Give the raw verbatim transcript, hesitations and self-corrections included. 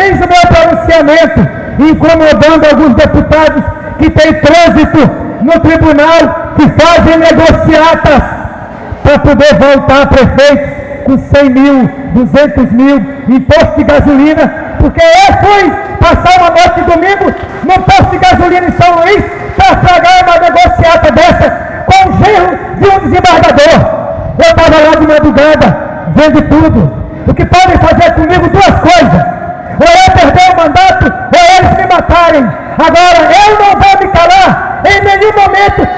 Eis o meu pronunciamento, incomodando alguns deputados que têm trânsito no tribunal, que fazem negociatas para poder voltar a prefeitos com cem mil, duzentos mil, imposto de gasolina, porque eu fui passar uma noite de domingo no posto de gasolina em São Luís para pagar uma negociata dessa com o genro de um desembargador. Eu estava lá de madrugada, vendo tudo. O que podem fazer comigo duas coisas: ou eu perder o mandato, ou eles me matarem. Agora, eu não vou me calar em nenhum momento.